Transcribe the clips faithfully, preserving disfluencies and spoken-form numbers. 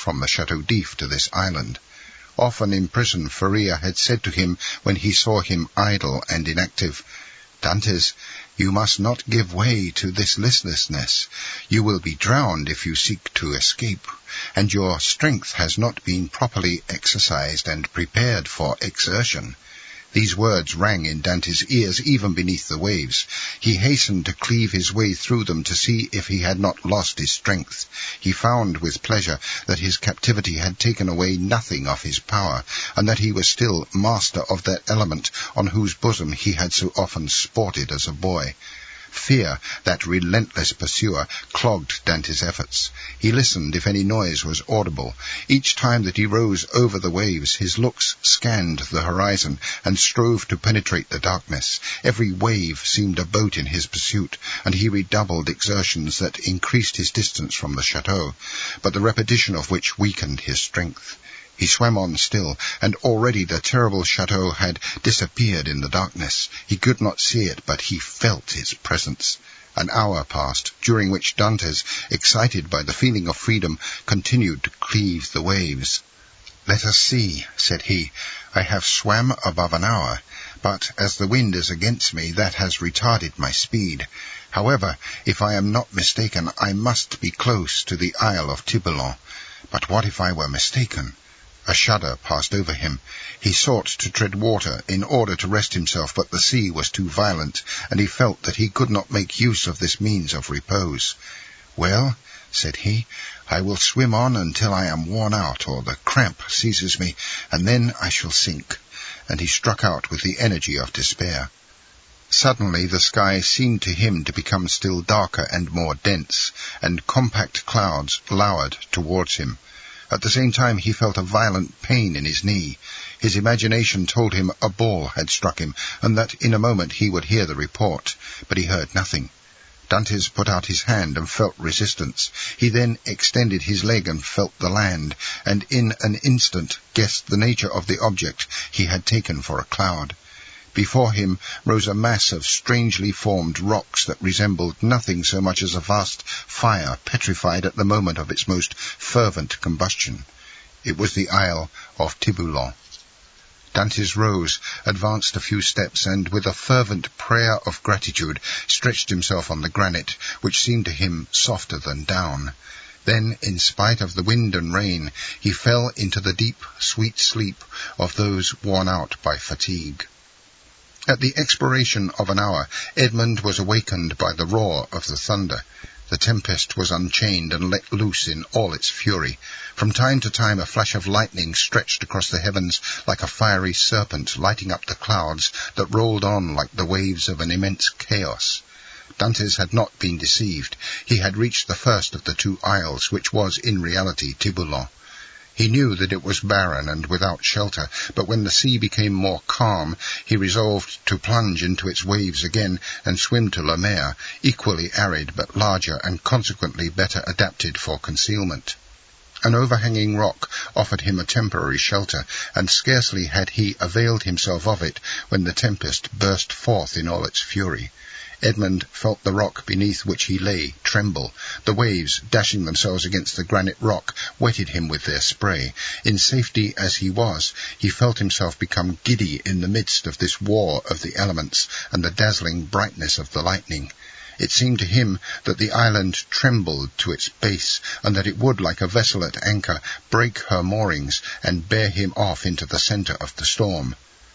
from the Chateau d'If to this island. Often in prison, Faria had said to him when he saw him idle and inactive, "Dantès, you must not give way to this listlessness. You will be drowned if you seek to escape, and your strength has not been properly exercised and prepared for exertion." These words rang in Dante's ears even beneath the waves. He hastened to cleave his way through them to see if he had not lost his strength. He found with pleasure that his captivity had taken away nothing of his power, and that he was still master of that element on whose bosom he had so often sported as a boy. Fear, that relentless pursuer, clogged Dante's efforts. He listened if any noise was audible. Each time that he rose over the waves, his looks scanned the horizon and strove to penetrate the darkness. Every wave seemed a boat in his pursuit, and he redoubled exertions that increased his distance from the chateau, but the repetition of which weakened his strength. He swam on still, and already the terrible chateau had disappeared in the darkness. He could not see it, but he felt its presence. An hour passed, during which Dantès, excited by the feeling of freedom, continued to cleave the waves. "Let us see," said he. "I have swam above an hour, but as the wind is against me, that has retarded my speed. However, if I am not mistaken, I must be close to the Isle of Tiburon. But what if I were mistaken?" A shudder passed over him. He sought to tread water in order to rest himself, but the sea was too violent, and he felt that he could not make use of this means of repose. "Well," said he, "I will swim on until I am worn out, or the cramp seizes me, and then I shall sink." And he struck out with the energy of despair. Suddenly the sky seemed to him to become still darker and more dense, and compact clouds lowered towards him. At the same time he felt a violent pain in his knee. His imagination told him a ball had struck him, and that in a moment he would hear the report, but he heard nothing. Dantès put out his hand and felt resistance. He then extended his leg and felt the land, and in an instant guessed the nature of the object he had taken for a cloud. Before him rose a mass of strangely formed rocks that resembled nothing so much as a vast fire petrified at the moment of its most fervent combustion. It was the Isle of Tiburon. Dantès rose, advanced a few steps, and with a fervent prayer of gratitude stretched himself on the granite, which seemed to him softer than down. Then, in spite of the wind and rain, he fell into the deep, sweet sleep of those worn out by fatigue. At the expiration of an hour, Edmund was awakened by the roar of the thunder. The tempest was unchained and let loose in all its fury. From time to time a flash of lightning stretched across the heavens like a fiery serpent, lighting up the clouds that rolled on like the waves of an immense chaos. Dantès had not been deceived. He had reached the first of the two isles, which was in reality Tiburon. He knew that it was barren and without shelter, but when the sea became more calm, he resolved to plunge into its waves again and swim to La Mer, equally arid but larger and consequently better adapted for concealment. An overhanging rock offered him a temporary shelter, and scarcely had he availed himself of it when the tempest burst forth in all its fury. Edmund felt the rock beneath which he lay tremble. The waves, dashing themselves against the granite rock, wetted him with their spray. In safety as he was, he felt himself become giddy in the midst of this war of the elements and the dazzling brightness of the lightning. It seemed to him that the island trembled to its base, and that it would, like a vessel at anchor, break her moorings and bear him off into the centre of the storm.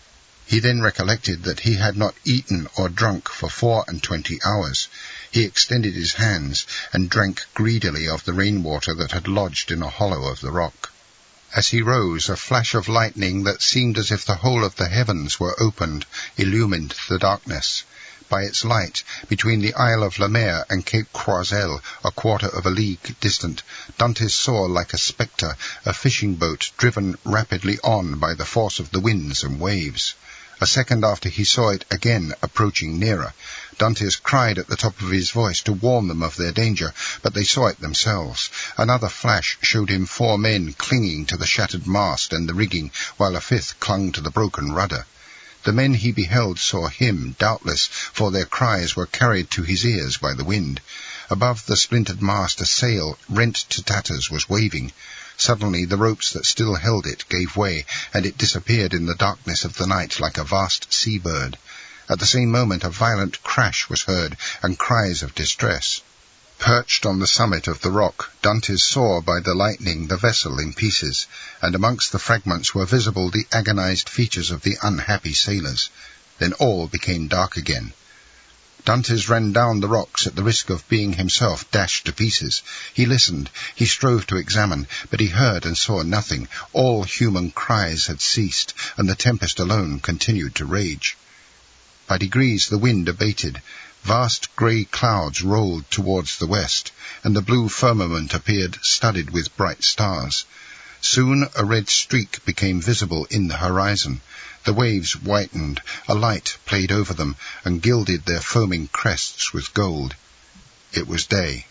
He then recollected that he had not eaten or drunk for four and twenty hours. He extended his hands and drank greedily of the rainwater that had lodged in a hollow of the rock. As he rose, a flash of lightning that seemed as if the whole of the heavens were opened illumined the darkness. By its light, between the Isle of La Mer and Cape Croiselle, a quarter of a league distant, Dantès saw, like a spectre, a fishing boat driven rapidly on by the force of the winds and waves. A second after he saw it again approaching nearer. Dantès cried at the top of his voice to warn them of their danger, but they saw it themselves. Another flash showed him four men clinging to the shattered mast and the rigging, while a fifth clung to the broken rudder. The men he beheld saw him, doubtless, for their cries were carried to his ears by the wind. Above the splintered mast a sail, rent to tatters, was waving. Suddenly the ropes that still held it gave way, and it disappeared in the darkness of the night like a vast sea-bird. At the same moment a violent crash was heard, and cries of distress. Perched on the summit of the rock, Dantes saw by the lightning the vessel in pieces, and amongst the fragments were visible the agonized features of the unhappy sailors. Then all became dark again. Dantes ran down the rocks at the risk of being himself dashed to pieces. He listened, he strove to examine, but he heard and saw nothing. All human cries had ceased, and the tempest alone continued to rage. By degrees the wind abated. Vast grey clouds rolled towards the west, and the blue firmament appeared studded with bright stars. Soon a red streak became visible in the horizon. The waves whitened, a light played over them, and gilded their foaming crests with gold. It was day.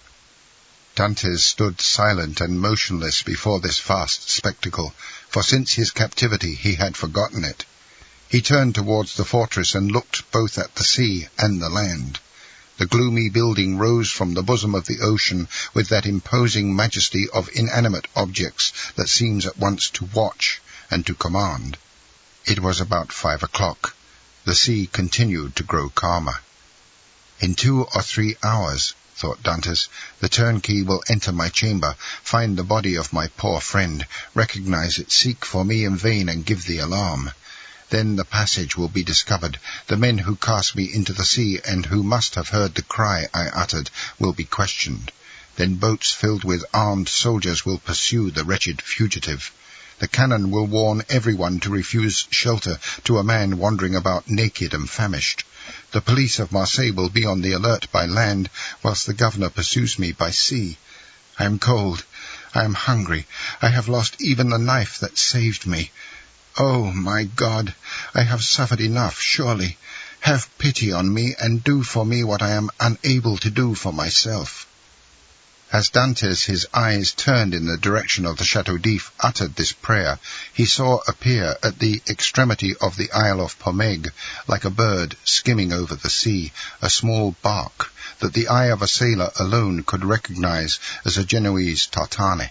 Dantes stood silent and motionless before this vast spectacle, for since his captivity he had forgotten it. He turned towards the fortress and looked both at the sea and the land. The gloomy building rose from the bosom of the ocean with that imposing majesty of inanimate objects that seems at once to watch and to command. It was about five o'clock. The sea continued to grow calmer. In two or three hours, thought Dantes, the turnkey will enter my chamber, find the body of my poor friend, recognize it, seek for me in vain, and give the alarm. Then the passage will be discovered. The men who cast me into the sea and who must have heard the cry I uttered will be questioned. Then boats filled with armed soldiers will pursue the wretched fugitive. The cannon will warn everyone to refuse shelter to a man wandering about naked and famished. The police of Marseille will be on the alert by land, whilst the governor pursues me by sea. I am cold. I am hungry. I have lost even the knife that saved me. Oh, my God, I have suffered enough, surely. Have pity on me, and do for me what I am unable to do for myself. As Dantes, his eyes turned in the direction of the Chateau d'If, uttered this prayer, he saw appear at the extremity of the Isle of Pomègue, like a bird skimming over the sea, a small bark that the eye of a sailor alone could recognize as a Genoese tartane.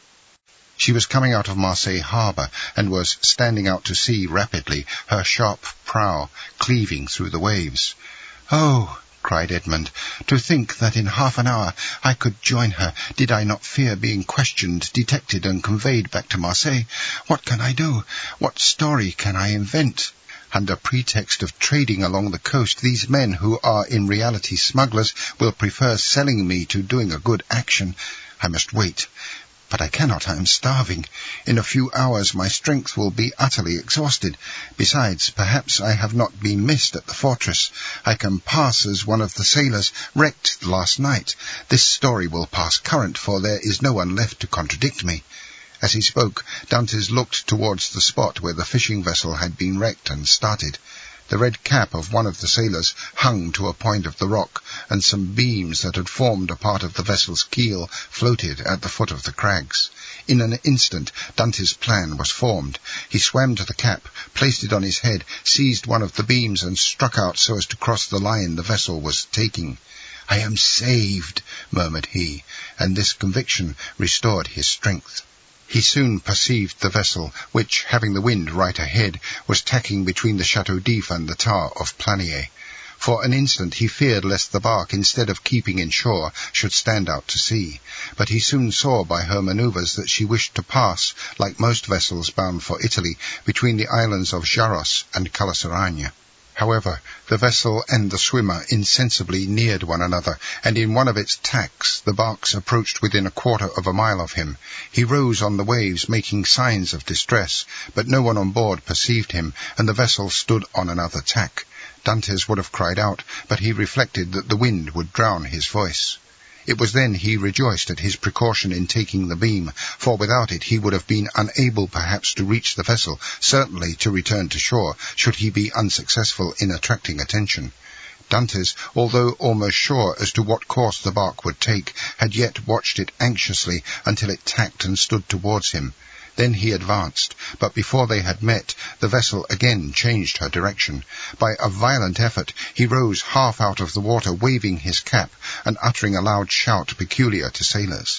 She was coming out of Marseille harbour, and was standing out to sea rapidly, her sharp prow cleaving through the waves. "Oh," cried Edmund, "to think that in half an hour I could join her, did I not fear being questioned, detected, and conveyed back to Marseille. What can I do? What story can I invent? Under pretext of trading along the coast, these men, who are in reality smugglers, will prefer selling me to doing a good action. I must wait. But I cannot, I am starving. In a few hours my strength will be utterly exhausted. Besides, perhaps I have not been missed at the fortress. I can pass as one of the sailors wrecked last night. This story will pass current, for there is no one left to contradict me." As he spoke, Dantes looked towards the spot where the fishing vessel had been wrecked and started. The red cap of one of the sailors hung to a point of the rock, and some beams that had formed a part of the vessel's keel floated at the foot of the crags. In an instant Dante's plan was formed. He swam to the cap, placed it on his head, seized one of the beams, and struck out so as to cross the line the vessel was taking. "I am saved," murmured he, and this conviction restored his strength. He soon perceived the vessel, which, having the wind right ahead, was tacking between the Chateau d'If and the tower of Planier. For an instant he feared lest the bark, instead of keeping in shore, should stand out to sea. But he soon saw by her manoeuvres that she wished to pass, like most vessels bound for Italy, between the islands of Jaros and Calasaragna. However, the vessel and the swimmer insensibly neared one another, and in one of its tacks the barks approached within a quarter of a mile of him. He rose on the waves, making signs of distress, but no one on board perceived him, and the vessel stood on another tack. Dantes would have cried out, but he reflected that the wind would drown his voice. It was then he rejoiced at his precaution in taking the beam, for without it he would have been unable perhaps to reach the vessel, certainly to return to shore, should he be unsuccessful in attracting attention. Dantes, although almost sure as to what course the bark would take, had yet watched it anxiously until it tacked and stood towards him. Then he advanced, but before they had met, the vessel again changed her direction. By a violent effort he rose half out of the water, waving his cap, and uttering a loud shout peculiar to sailors.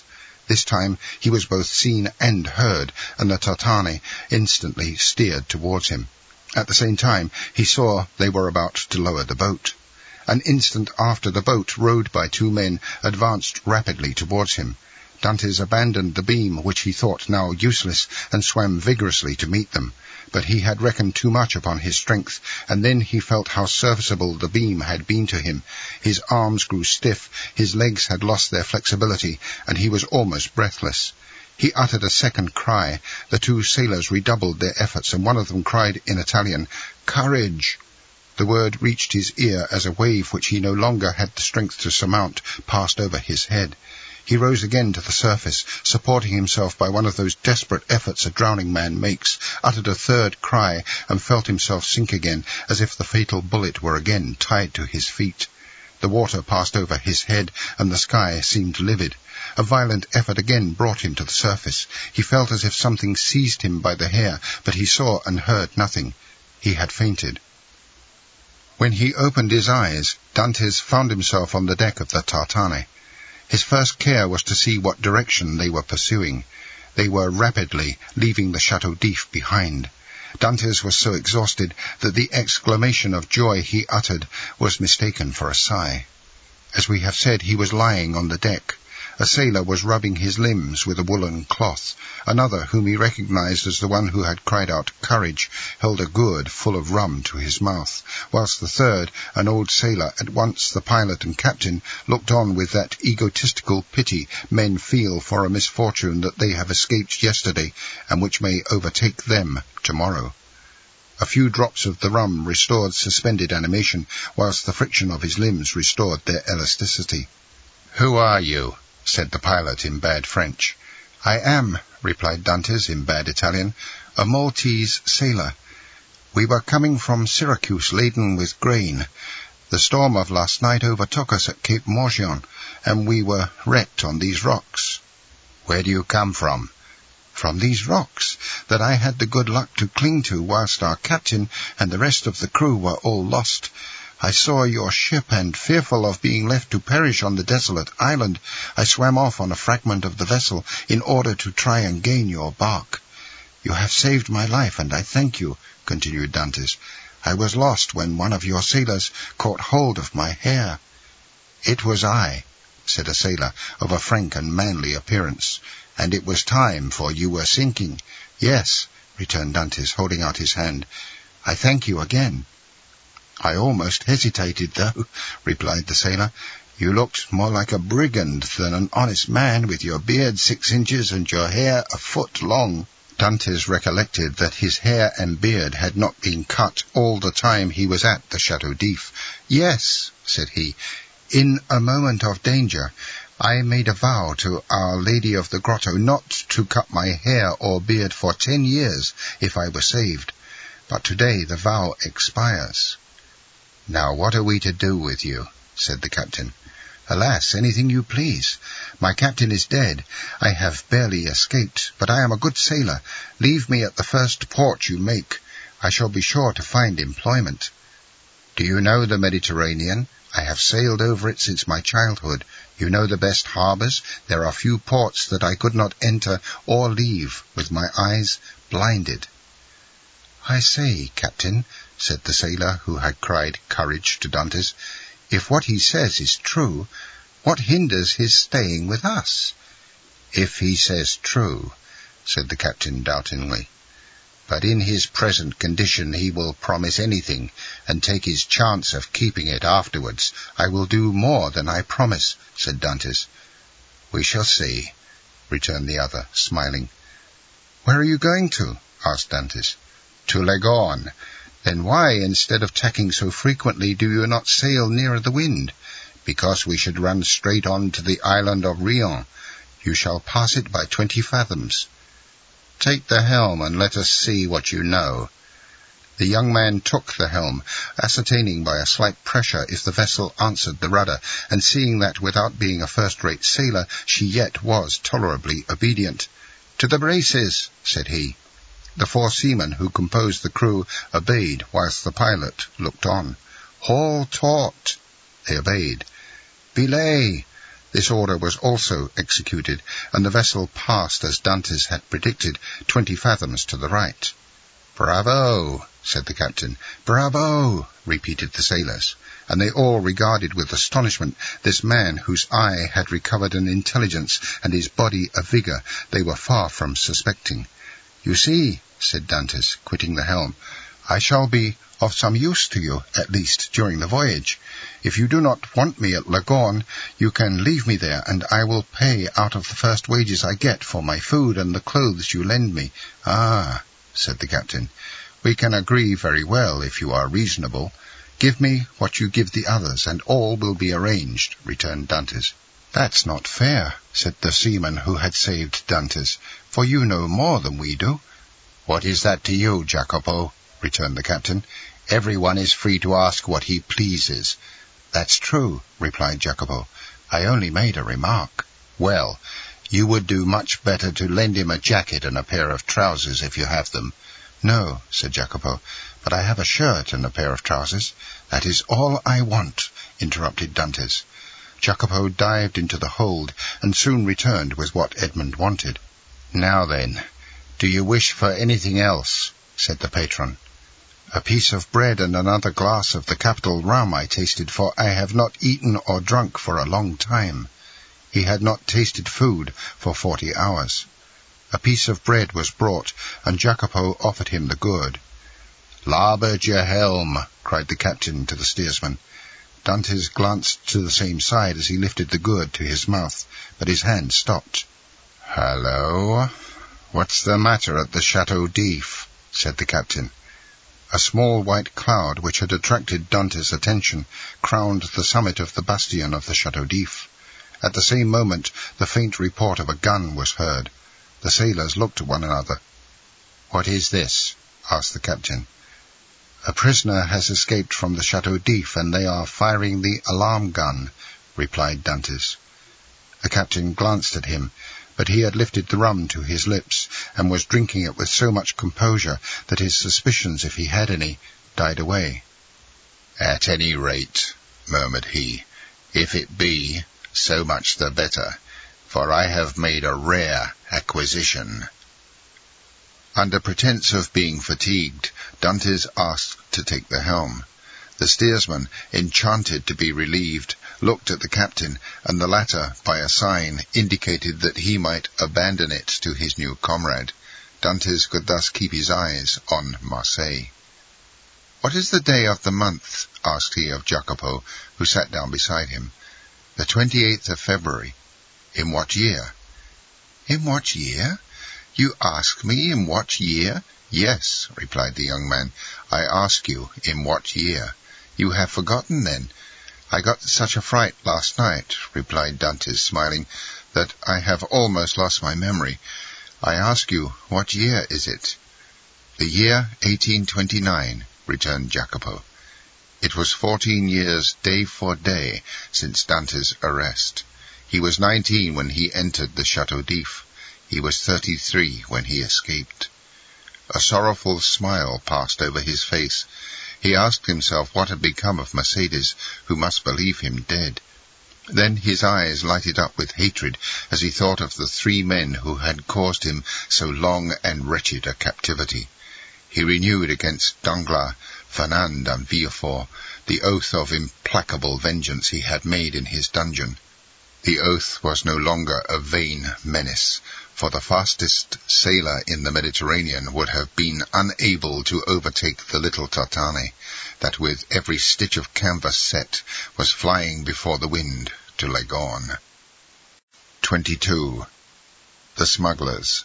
This time he was both seen and heard, and the Tartani instantly steered towards him. At the same time, he saw they were about to lower the boat. An instant after, the boat, rowed by two men, advanced rapidly towards him. Dantes abandoned the beam, which he thought now useless, and swam vigorously to meet them. But he had reckoned too much upon his strength, and then he felt how serviceable the beam had been to him. His arms grew stiff, his legs had lost their flexibility, and he was almost breathless. He uttered a second cry. The two sailors redoubled their efforts, and one of them cried in Italian, "Courage!" The word reached his ear as a wave which he no longer had the strength to surmount passed over his head. He rose again to the surface, supporting himself by one of those desperate efforts a drowning man makes, uttered a third cry, and felt himself sink again, as if the fatal bullet were again tied to his feet. The water passed over his head, and the sky seemed livid. A violent effort again brought him to the surface. He felt as if something seized him by the hair, but he saw and heard nothing. He had fainted. When he opened his eyes, Dantes found himself on the deck of the Tartane. His first care was to see what direction they were pursuing. They were rapidly leaving the Chateau d'If behind. Dantes was so exhausted that the exclamation of joy he uttered was mistaken for a sigh. As we have said, he was lying on the deck. A sailor was rubbing his limbs with a woolen cloth. Another, whom he recognized as the one who had cried out "Courage," held a gourd full of rum to his mouth, whilst the third, an old sailor, at once the pilot and captain, looked on with that egotistical pity men feel for a misfortune that they have escaped yesterday and which may overtake them tomorrow. A few drops of the rum restored suspended animation, whilst the friction of his limbs restored their elasticity. "Who are you?" said the pilot in bad French. "I am," replied Dantes in bad Italian, "a Maltese sailor. We were coming from Syracuse laden with grain. The storm of last night overtook us at Cape Morgion, and we were wrecked on these rocks." "Where do you come from?" "From these rocks, that I had the good luck to cling to whilst our captain and the rest of the crew were all lost. I saw your ship, and, fearful of being left to perish on the desolate island, I swam off on a fragment of the vessel in order to try and gain your bark. You have saved my life, and I thank you," continued Dantes. "I was lost when one of your sailors caught hold of my hair." "It was I," said a sailor of a frank and manly appearance, "and it was time, for you were sinking." "Yes," returned Dantes, holding out his hand. "I thank you again." "I almost hesitated, though," replied the sailor. "You looked more like a brigand than an honest man, with your beard six inches and your hair a foot long." Dantes recollected that his hair and beard had not been cut all the time he was at the Chateau d'If. "Yes," said he, "in a moment of danger, I made a vow to Our Lady of the Grotto not to cut my hair or beard for ten years if I were saved. But today the vow expires." "Now what are we to do with you?" said the captain. "Alas, anything you please. My captain is dead. I have barely escaped, but I am a good sailor. Leave me at the first port you make. I shall be sure to find employment." "Do you know the Mediterranean? I have sailed over it since my childhood. You know the best harbours. There are few ports that I could not enter or leave with my eyes blinded." "I say, captain," said the sailor who had cried "Courage" to Dantes, "if what he says is true, what hinders his staying with us?" "If he says true," said the captain doubtingly. "But in his present condition he will promise anything, and take his chance of keeping it afterwards." "I will do more than I promise," said Dantes. "We shall see," returned the other, smiling. "Where are you going to?" asked Dantes. "To Leghorn." "Then why, instead of tacking so frequently, do you not sail nearer the wind?" "Because we should run straight on to the island of Rion. You shall pass it by twenty fathoms." "Take the helm, and let us see what you know." The young man took the helm, ascertaining by a slight pressure if the vessel answered the rudder, and seeing that without being a first-rate sailor she yet was tolerably obedient. "To the braces," said he. The four seamen who composed the crew obeyed, whilst the pilot looked on. "Haul taut." They obeyed. "Belay." This order was also executed, and the vessel passed, as Dantes had predicted, twenty fathoms to the right. "Bravo!" said the captain. "Bravo!" repeated the sailors, and they all regarded with astonishment this man whose eye had recovered an intelligence and his body a vigour they were far from suspecting. "You see," said Dantes, quitting the helm, "I shall be of some use to you, at least, during the voyage. If you do not want me at Leghorn, you can leave me there, and I will pay out of the first wages I get for my food and the clothes you lend me." "Ah," said the captain, "we can agree very well if you are reasonable. Give me what you give the others, and all will be arranged," returned Dantes. "That's not fair," said the seaman who had saved Dantes, "for you know more than we do." "What is that to you, Jacopo?" returned the captain. "Everyone is free to ask what he pleases." "That's true," replied Jacopo. "I only made a remark." "Well, you would do much better to lend him a jacket and a pair of trousers if you have them." "No," said Jacopo, "but I have a shirt and a pair of trousers." "That is all I want," interrupted Dantes. Jacopo dived into the hold, and soon returned with what Edmund wanted. "Now then, do you wish for anything else?" said the patron. "A piece of bread and another glass of the capital rum I tasted, for I have not eaten or drunk for a long time." He had not tasted food for forty hours. A piece of bread was brought, and Jacopo offered him the gourd. "Larboard your helm!" cried the captain to the steersman. Dantes glanced to the same side as he lifted the gourd to his mouth, but his hand stopped. "Hallo! What's the matter at the Chateau d'If?" said the captain. A small white cloud, which had attracted Dantes' attention, crowned the summit of the bastion of the Chateau d'If. At the same moment the faint report of a gun was heard. The sailors looked at one another. "What is this?" asked the captain. "A prisoner has escaped from the Chateau d'If, and they are firing the alarm gun," replied Dantes. The captain glanced at him, but he had lifted the rum to his lips, and was drinking it with so much composure that his suspicions, if he had any, died away. "At any rate," murmured he, "if it be, so much the better, for I have made a rare acquisition." Under pretence of being fatigued, Dantes asked to take the helm. The steersman, enchanted to be relieved, looked at the captain, and the latter, by a sign, indicated that he might abandon it to his new comrade. Dantes could thus keep his eyes on Marseille. "What is the day of the month?" asked he of Jacopo, who sat down beside him. "The twenty-eighth of February." "In what year?" "In what year? You ask me in what year?" "Yes," replied the young man, "I ask you in what year." "You have forgotten, then?" "I got such a fright last night," replied Dantes, smiling, "that I have almost lost my memory. I ask you, what year is it?" "The year eighteen twenty-nine, returned Jacopo. It was fourteen years, day for day, since Dantes' arrest. He was nineteen when he entered the Chateau d'If. He was thirty-three when he escaped. A sorrowful smile passed over his face. He asked himself what had become of Mercedes, who must believe him dead. Then his eyes lighted up with hatred as he thought of the three men who had caused him so long and wretched a captivity. He renewed against Danglars, Fernand, and Villefort the oath of implacable vengeance he had made in his dungeon. The oath was no longer a vain menace, for the fastest sailor in the Mediterranean would have been unable to overtake the little Tartane, that with every stitch of canvas set was flying before the wind to Leghorn. twenty-two. The Smugglers.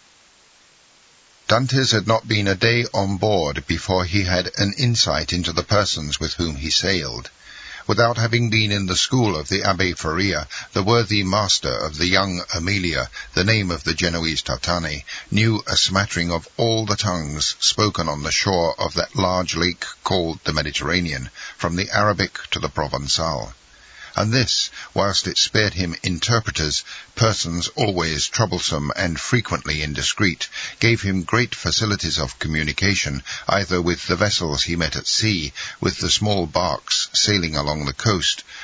Dantes had not been a day on board before he had an insight into the persons with whom he sailed. Without having been in the school of the Abbé Faria, the worthy master of the young Amelia, the name of the Genoese Tartane, knew a smattering of all the tongues spoken on the shore of that large lake called the Mediterranean, from the Arabic to the Provençal. And this, whilst it spared him interpreters, persons always troublesome and frequently indiscreet, gave him great facilities of communication, either with the vessels he met at sea, with the small barks sailing along the coast,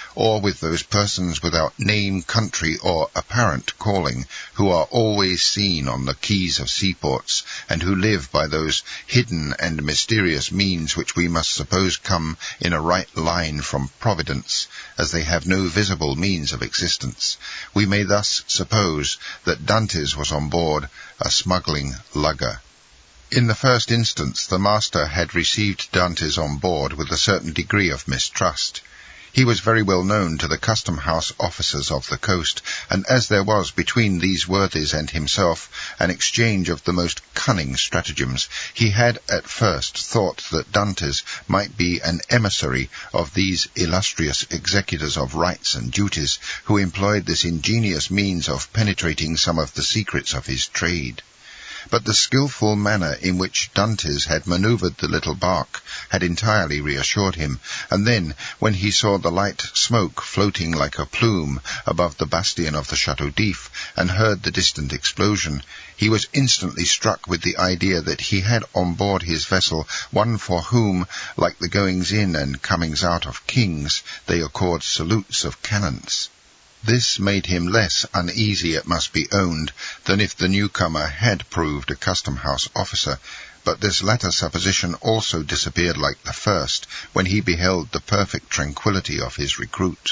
or with those persons without name, country, or apparent calling, who are always seen on the quays of seaports, and who live by those hidden and mysterious means which we must suppose come in a right line from Providence, as they have no visible means of existence. We may thus suppose that Dantes was on board a smuggling lugger. In the first instance, the master had received Dantes on board with a certain degree of mistrust. He was very well known to the custom-house officers of the coast, and as there was between these worthies and himself an exchange of the most cunning stratagems, he had at first thought that Dantes might be an emissary of these illustrious executors of rights and duties, who employed this ingenious means of penetrating some of the secrets of his trade. But the skilful manner in which Dantes had manoeuvred the little bark had entirely reassured him, and then, when he saw the light smoke floating like a plume above the bastion of the Chateau d'If, and heard the distant explosion, he was instantly struck with the idea that he had on board his vessel one for whom, like the goings-in and comings-out of kings, they accord salutes of cannons. This made him less uneasy, it must be owned, than if the newcomer had proved a custom-house officer, but this latter supposition also disappeared like the first, when he beheld the perfect tranquillity of his recruit.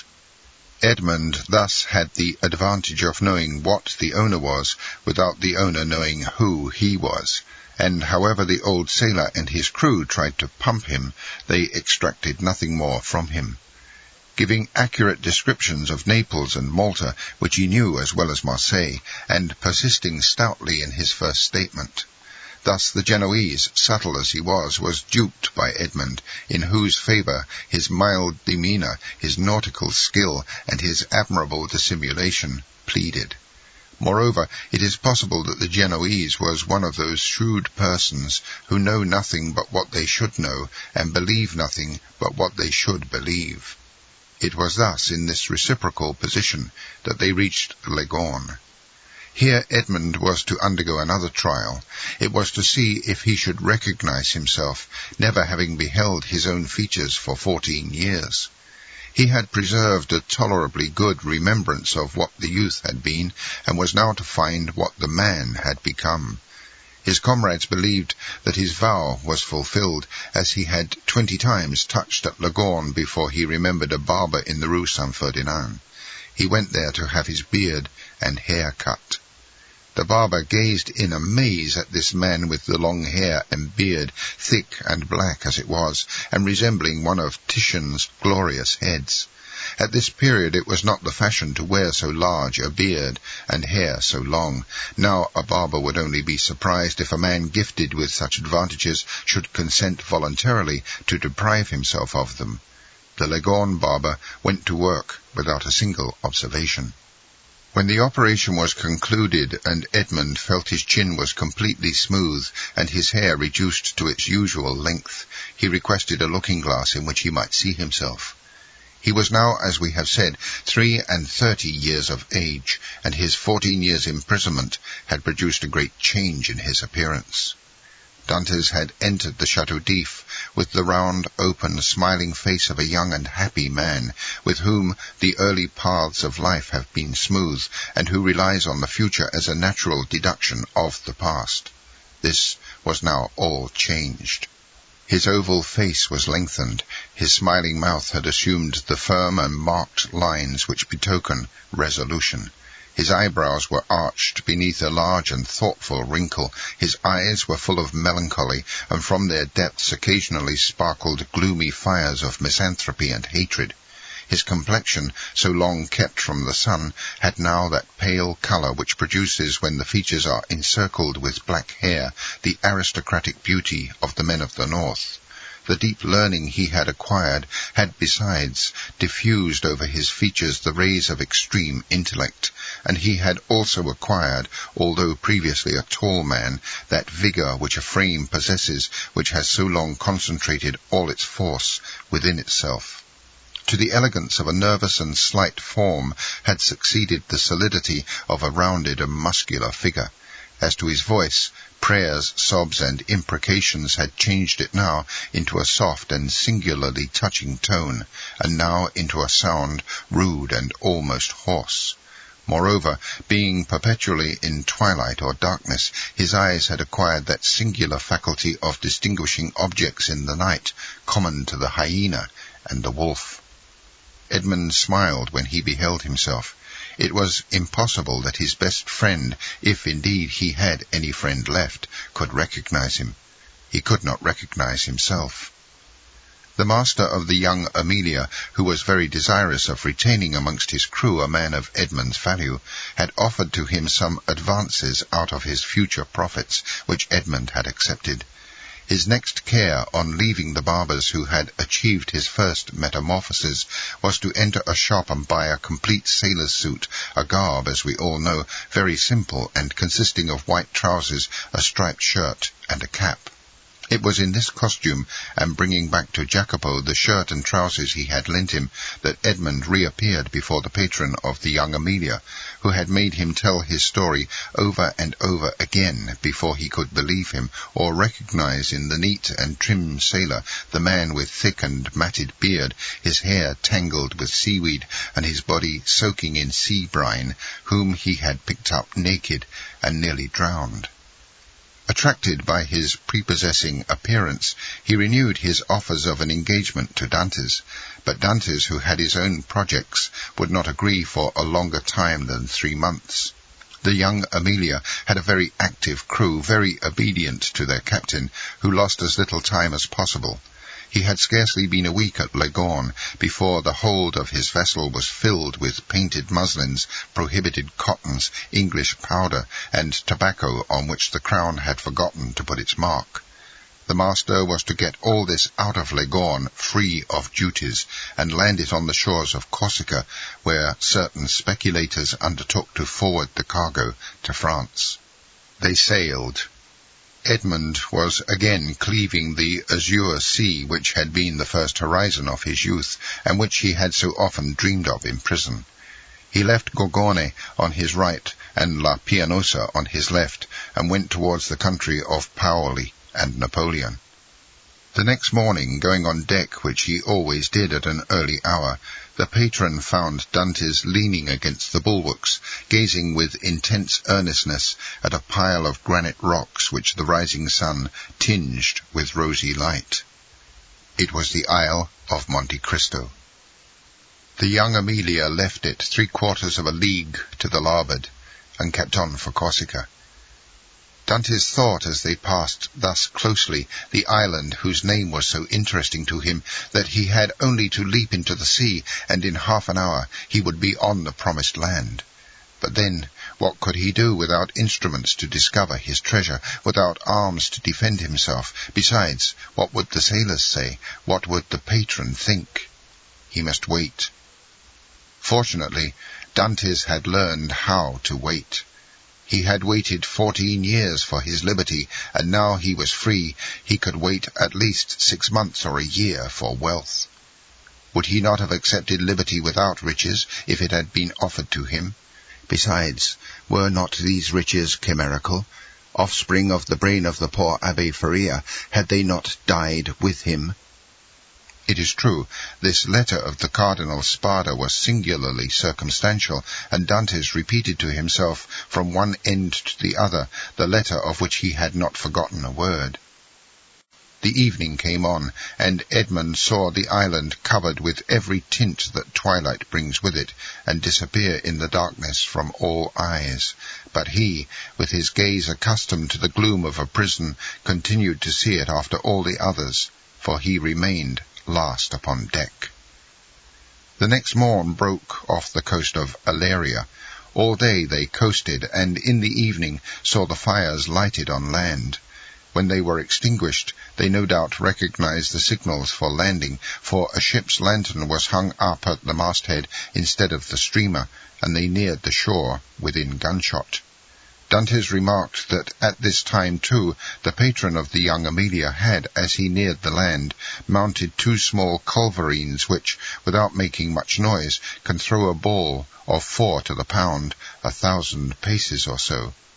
Edmund thus had the advantage of knowing what the owner was, without the owner knowing who he was, and however the old sailor and his crew tried to pump him, they extracted nothing more from him. Giving accurate descriptions of Naples and Malta, which he knew as well as Marseille, and persisting stoutly in his first statement. Thus the Genoese, subtle as he was, was duped by Edmund, in whose favour his mild demeanour, his nautical skill, and his admirable dissimulation pleaded. Moreover, it is possible that the Genoese was one of those shrewd persons who know nothing but what they should know, and believe nothing but what they should believe. It was thus, in this reciprocal position, that they reached Leghorn. Here Edmund was to undergo another trial. It was to see if he should recognize himself, never having beheld his own features for fourteen years. He had preserved a tolerably good remembrance of what the youth had been, and was now to find what the man had become. His comrades believed that his vow was fulfilled, as he had twenty times touched at Leghorn before he remembered a barber in the Rue Saint-Ferdinand. He went there to have his beard and hair cut. The barber gazed in amaze at this man with the long hair and beard, thick and black as it was, and resembling one of Titian's glorious heads. At this period it was not the fashion to wear so large a beard and hair so long. Now a barber would only be surprised if a man gifted with such advantages should consent voluntarily to deprive himself of them. The Leghorn barber went to work without a single observation. When the operation was concluded and Edmund felt his chin was completely smooth and his hair reduced to its usual length, he requested a looking-glass in which he might see himself. He was now, as we have said, three and thirty years of age, and his fourteen years' imprisonment had produced a great change in his appearance. Dantes had entered the Chateau d'If with the round, open, smiling face of a young and happy man, with whom the early paths of life have been smooth, and who relies on the future as a natural deduction of the past. This was now all changed. His oval face was lengthened, his smiling mouth had assumed the firm and marked lines which betoken resolution. His eyebrows were arched beneath a large and thoughtful wrinkle, his eyes were full of melancholy, and from their depths occasionally sparkled gloomy fires of misanthropy and hatred. His complexion, so long kept from the sun, had now that pale colour which produces, when the features are encircled with black hair, the aristocratic beauty of the men of the north. The deep learning he had acquired had, besides, diffused over his features the rays of extreme intellect, and he had also acquired, although previously a tall man, that vigour which a frame possesses which has so long concentrated all its force within itself. To the elegance of a nervous and slight form had succeeded the solidity of a rounded and muscular figure. As to his voice, Prayers, sobs, and imprecations had changed it now into a soft and singularly touching tone, and now into a sound rude and almost hoarse. Moreover, being perpetually in twilight or darkness, his eyes had acquired that singular faculty of distinguishing objects in the night, common to the hyena and the wolf. Edmund smiled when he beheld himself. It was impossible that his best friend, if indeed he had any friend left, could recognize him. He could not recognize himself. The master of the young Amelia, who was very desirous of retaining amongst his crew a man of Edmund's value, had offered to him some advances out of his future profits, which Edmund had accepted. His next care on leaving the barbers who had achieved his first metamorphosis was to enter a shop and buy a complete sailor's suit, a garb, as we all know, very simple and consisting of white trousers, a striped shirt, and a cap. It was in this costume, and bringing back to Jacopo the shirt and trousers he had lent him, that Edmund reappeared before the patron of the young Amelia, who had made him tell his story over and over again before he could believe him, or recognize in the neat and trim sailor the man with thick and matted beard, his hair tangled with seaweed, and his body soaking in sea brine, whom he had picked up naked and nearly drowned. Attracted by his prepossessing appearance, he renewed his offers of an engagement to Dantès, but Dantès, who had his own projects, would not agree for a longer time than three months. The young Amelia had a very active crew, very obedient to their captain, who lost as little time as possible. He had scarcely been a week at Leghorn before the hold of his vessel was filled with painted muslins, prohibited cottons, English powder, and tobacco on which the crown had forgotten to put its mark. The master was to get all this out of Leghorn free of duties, and land it on the shores of Corsica, where certain speculators undertook to forward the cargo to France. They sailed. Edmund was again cleaving the azure sea which had been the first horizon of his youth, and which he had so often dreamed of in prison. He left Gorgone on his right and La Pianosa on his left, and went towards the country of Paoli and Napoleon. The next morning, going on deck, which he always did at an early hour, the patron found Dantès leaning against the bulwarks, gazing with intense earnestness at a pile of granite rocks which the rising sun tinged with rosy light. It was the Isle of Monte Cristo. The young Amelia left it three quarters of a league to the larboard, and kept on for Corsica. Dantès thought, as they passed thus closely the island whose name was so interesting to him, that he had only to leap into the sea, and in half an hour he would be on the promised land. But then, what could he do without instruments to discover his treasure, without arms to defend himself? Besides, what would the sailors say? What would the patron think? He must wait. Fortunately, Dantès had learned how to wait. He had waited fourteen years for his liberty, and now he was free. He could wait at least six months or a year for wealth. Would he not have accepted liberty without riches if it had been offered to him? Besides, were not these riches chimerical, offspring of the brain of the poor Abbé Faria? Had they not died with him? It is true, this letter of the Cardinal Spada was singularly circumstantial, and Dantès repeated to himself from one end to the other the letter of which he had not forgotten a word. The evening came on, and Edmund saw the island covered with every tint that twilight brings with it, and disappear in the darkness from all eyes. But he, with his gaze accustomed to the gloom of a prison, continued to see it after all the others, for he remained last upon deck. The next morn broke off the coast of Aleria. All day they coasted, and in the evening saw the fires lighted on land. When they were extinguished, they no doubt recognized the signals for landing, for a ship's lantern was hung up at the masthead instead of the streamer, and they neared the shore within gunshot. Dantès remarked that at this time, too, the patron of the young Amelia had, as he neared the land, mounted two small culverines which, without making much noise, can throw a ball of four to the pound, a thousand paces or so.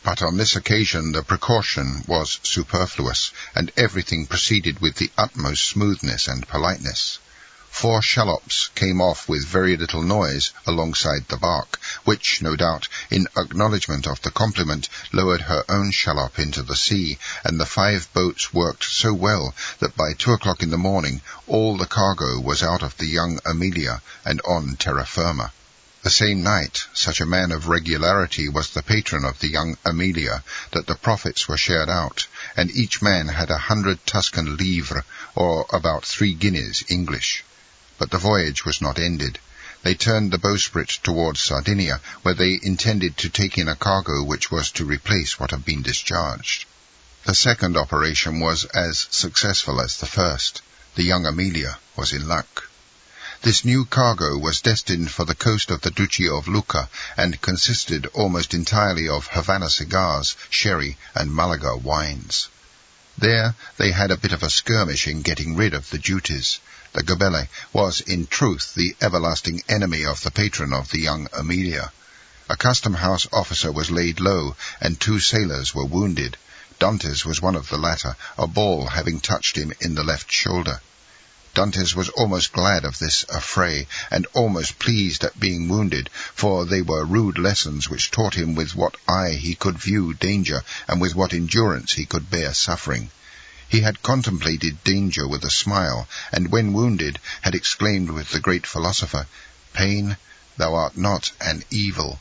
But on this occasion the precaution was superfluous, and everything proceeded with the utmost smoothness and politeness. Four shallops came off with very little noise alongside the bark, which, no doubt, in acknowledgment of the compliment, lowered her own shallop into the sea, and the five boats worked so well that by two o'clock in the morning all the cargo was out of the Young Amelia and on terra firma. The same night, such a man of regularity was the patron of the Young Amelia that the profits were shared out, and each man had a hundred Tuscan livres, or about three guineas English. But the voyage was not ended. They turned the bowsprit towards Sardinia, where they intended to take in a cargo which was to replace what had been discharged. The second operation was as successful as the first. The Young Amelia was in luck. This new cargo was destined for the coast of the Duchy of Lucca, and consisted almost entirely of Havana cigars, sherry, and Malaga wines. There they had a bit of a skirmish in getting rid of the duties. The Gabelle was, in truth, the everlasting enemy of the patron of the Young Amelia. A custom-house officer was laid low, and two sailors were wounded. Dantes was one of the latter, a ball having touched him in the left shoulder. Dantes was almost glad of this affray, and almost pleased at being wounded, for they were rude lessons which taught him with what eye he could view danger, and with what endurance he could bear suffering. He had contemplated danger with a smile, and when wounded had exclaimed with the great philosopher, "Pain, thou art not an evil."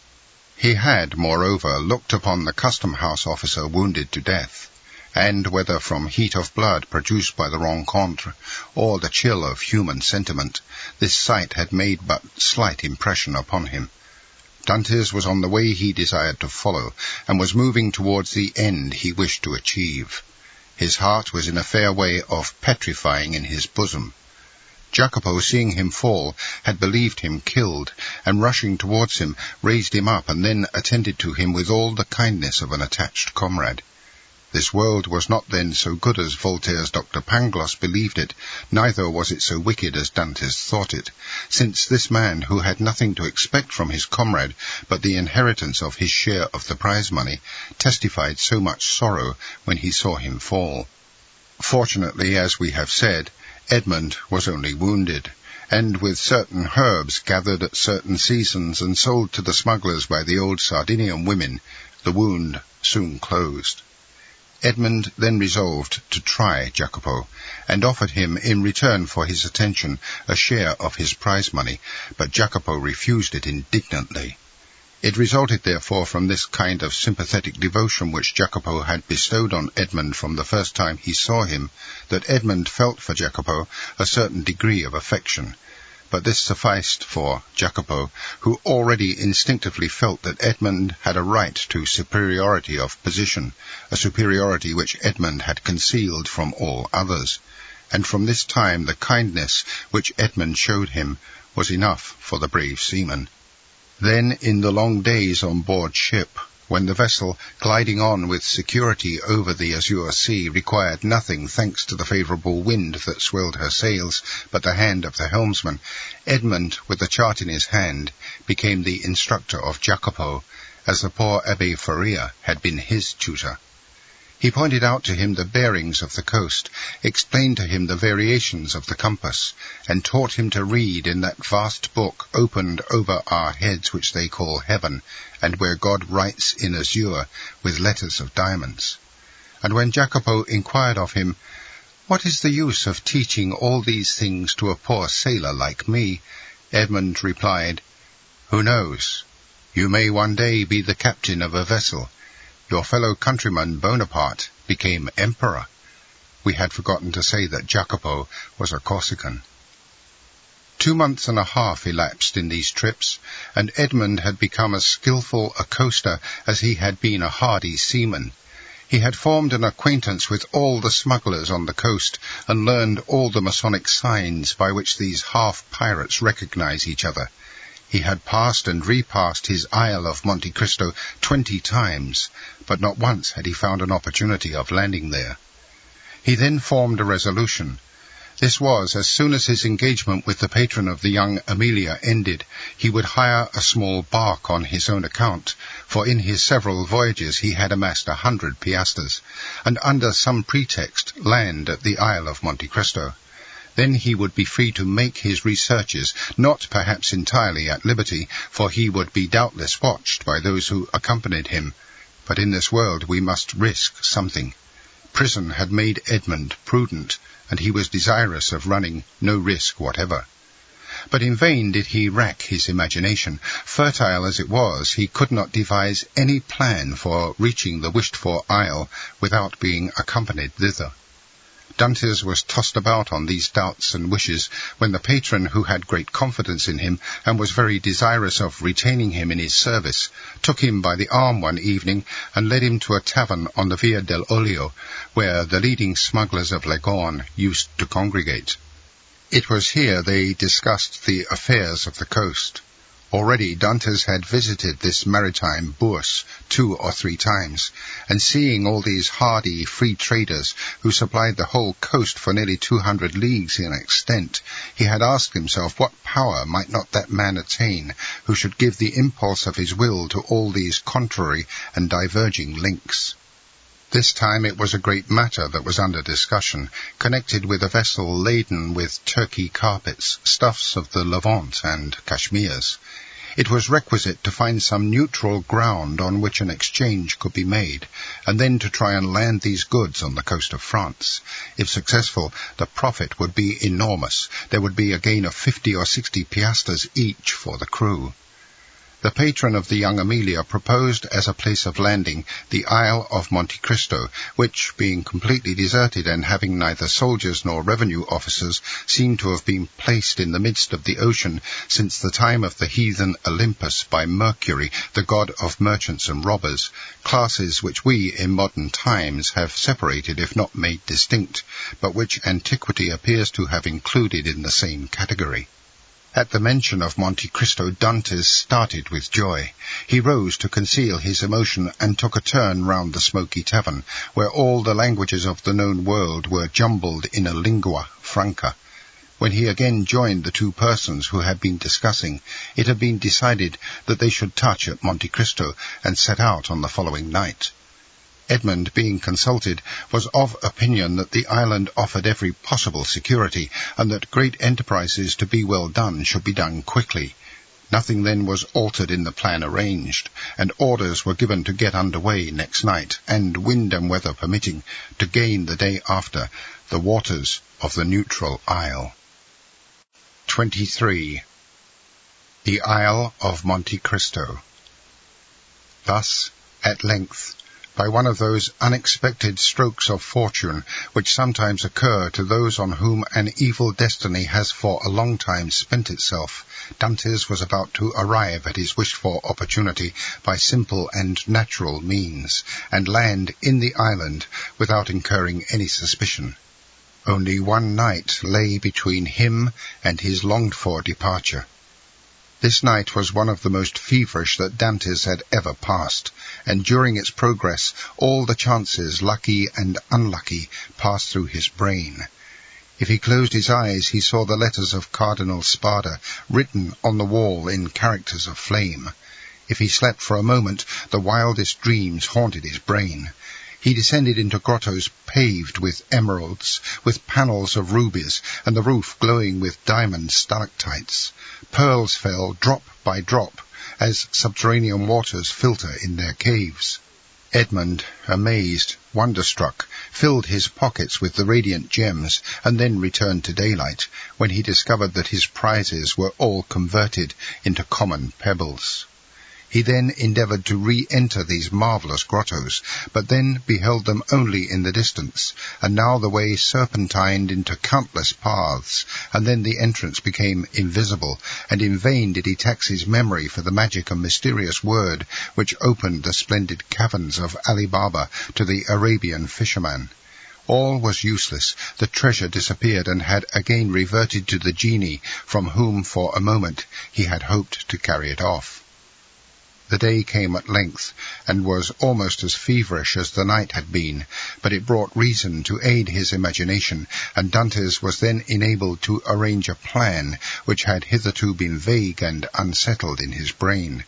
He had, moreover, looked upon the custom-house officer wounded to death, and whether from heat of blood produced by the rencontre, or the chill of human sentiment, this sight had made but slight impression upon him. Dantes was on the way he desired to follow, and was moving towards the end he wished to achieve. His heart was in a fair way of petrifying in his bosom. Jacopo, seeing him fall, had believed him killed, and rushing towards him, raised him up, and then attended to him with all the kindness of an attached comrade. This world was not then so good as Voltaire's Doctor Pangloss believed it, neither was it so wicked as Dantes thought it, since this man, who had nothing to expect from his comrade but the inheritance of his share of the prize money, testified so much sorrow when he saw him fall. Fortunately, as we have said, Edmund was only wounded, and with certain herbs gathered at certain seasons and sold to the smugglers by the old Sardinian women, the wound soon closed. Edmund then resolved to try Jacopo, and offered him, in return for his attention, a share of his prize money, but Jacopo refused it indignantly. It resulted, therefore, from this kind of sympathetic devotion which Jacopo had bestowed on Edmund from the first time he saw him, that Edmund felt for Jacopo a certain degree of affection. But this sufficed for Jacopo, who already instinctively felt that Edmund had a right to superiority of position, a superiority which Edmund had concealed from all others, and from this time the kindness which Edmund showed him was enough for the brave seaman. Then, in the long days on board ship, when the vessel, gliding on with security over the azure sea, required nothing thanks to the favourable wind that swelled her sails, but the hand of the helmsman, Edmund, with the chart in his hand, became the instructor of Jacopo, as the poor Abbé Faria had been his tutor. He pointed out to him the bearings of the coast, explained to him the variations of the compass, and taught him to read in that vast book opened over our heads which they call heaven, and where God writes in azure with letters of diamonds. And when Jacopo inquired of him, "What is the use of teaching all these things to a poor sailor like me?" Edmund replied, "Who knows? You may one day be the captain of a vessel. Your fellow countryman Bonaparte became emperor." We had forgotten to say that Jacopo was a Corsican. Two months and a half elapsed in these trips, and Edmund had become as skilful a coaster as he had been a hardy seaman. He had formed an acquaintance with all the smugglers on the coast, and learned all the Masonic signs by which these half-pirates recognize each other. He had passed and repassed his Isle of Monte Cristo twenty times, but not once had he found an opportunity of landing there. He then formed a resolution. This was, as soon as his engagement with the patron of the young Amelia ended, he would hire a small bark on his own account, for in his several voyages he had amassed a hundred piastres, and under some pretext land at the Isle of Monte Cristo. Then he would be free to make his researches, not perhaps entirely at liberty, for he would be doubtless watched by those who accompanied him. But in this world we must risk something. Prison had made Edmund prudent, and he was desirous of running no risk whatever. But in vain did he rack his imagination. Fertile as it was, he could not devise any plan for reaching the wished-for isle without being accompanied thither. Dantès was tossed about on these doubts and wishes when the patron, who had great confidence in him and was very desirous of retaining him in his service, took him by the arm one evening and led him to a tavern on the Via del Olio, where the leading smugglers of Leghorn used to congregate. It was here they discussed the affairs of the coast. Already Dantès had visited this maritime bourse two or three times, and seeing all these hardy free traders who supplied the whole coast for nearly two hundred leagues in extent, he had asked himself what power might not that man attain who should give the impulse of his will to all these contrary and diverging links. This time it was a great matter that was under discussion, connected with a vessel laden with Turkey carpets, stuffs of the Levant and cashmeres. It was requisite to find some neutral ground on which an exchange could be made, and then to try and land these goods on the coast of France. If successful, the profit would be enormous. There would be a gain of fifty or sixty piastres each for the crew. The patron of the young Amelia proposed as a place of landing the Isle of Monte Cristo, which, being completely deserted and having neither soldiers nor revenue officers, seemed to have been placed in the midst of the ocean since the time of the heathen Olympus by Mercury, the god of merchants and robbers, classes which we, in modern times, have separated if not made distinct, but which antiquity appears to have included in the same category. At the mention of Monte Cristo, Dantès started with joy. He rose to conceal his emotion and took a turn round the smoky tavern, where all the languages of the known world were jumbled in a lingua franca. When he again joined the two persons who had been discussing, it had been decided that they should touch at Monte Cristo and set out on the following night. Edmund, being consulted, was of opinion that the island offered every possible security, and that great enterprises to be well done should be done quickly. Nothing then was altered in the plan arranged, and orders were given to get under way next night, and, wind and weather permitting, to gain the day after the waters of the neutral isle. twenty-three. The Isle of Monte Cristo. Thus, at length, by one of those unexpected strokes of fortune which sometimes occur to those on whom an evil destiny has for a long time spent itself, Dantès was about to arrive at his wished-for opportunity by simple and natural means, and land in the island without incurring any suspicion. Only one night lay between him and his longed-for departure. This night was one of the most feverish that Dantès had ever passed, and during its progress all the chances, lucky and unlucky, passed through his brain. If he closed his eyes, he saw the letters of Cardinal Spada written on the wall in characters of flame. If he slept for a moment, the wildest dreams haunted his brain. He descended into grottos paved with emeralds, with panels of rubies, and the roof glowing with diamond stalactites. Pearls fell drop by drop, as subterranean waters filter in their caves. Edmund, amazed, wonder-struck, filled his pockets with the radiant gems, and then returned to daylight, when he discovered that his prizes were all converted into common pebbles. He then endeavoured to re-enter these marvellous grottos, but then beheld them only in the distance, and now the way serpentined into countless paths, and then the entrance became invisible, and in vain did he tax his memory for the magic and mysterious word which opened the splendid caverns of Ali Baba to the Arabian fisherman. All was useless. The treasure disappeared and had again reverted to the genie from whom for a moment he had hoped to carry it off. The day came at length, and was almost as feverish as the night had been, but it brought reason to aid his imagination, and Dantes was then enabled to arrange a plan which had hitherto been vague and unsettled in his brain.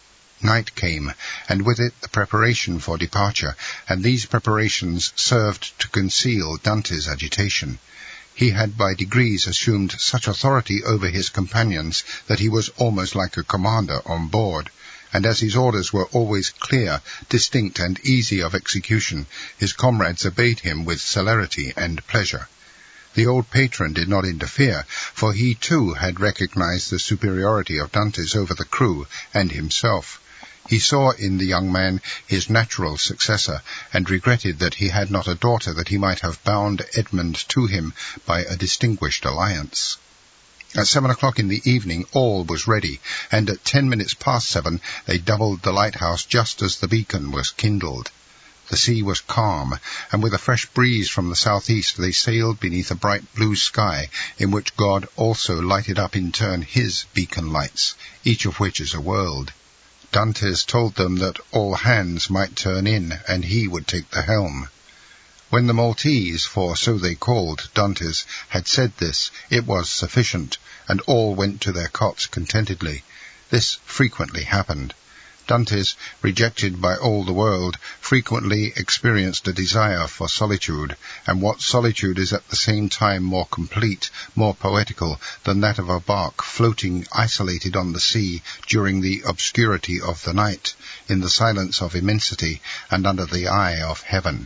Night came, and with it the preparation for departure, and these preparations served to conceal Dante's agitation. He had by degrees assumed such authority over his companions that he was almost like a commander on board, and as his orders were always clear, distinct, and easy of execution, his comrades obeyed him with celerity and pleasure. The old patron did not interfere, for he too had recognized the superiority of Dantes over the crew and himself. He saw in the young man his natural successor, and regretted that he had not a daughter that he might have bound Edmund to him by a distinguished alliance. At seven o'clock in the evening all was ready, and at ten minutes past seven they doubled the lighthouse just as the beacon was kindled. The sea was calm, and with a fresh breeze from the southeast they sailed beneath a bright blue sky, in which God also lighted up in turn his beacon lights, each of which is a world. Dantes told them that all hands might turn in, and he would take the helm. When the Maltese, for so they called Dantes, had said this, it was sufficient, and all went to their cots contentedly. This frequently happened. Dantes, rejected by all the world, frequently experienced a desire for solitude, and what solitude is at the same time more complete, more poetical than that of a bark floating isolated on the sea during the obscurity of the night, in the silence of immensity, and under the eye of heaven.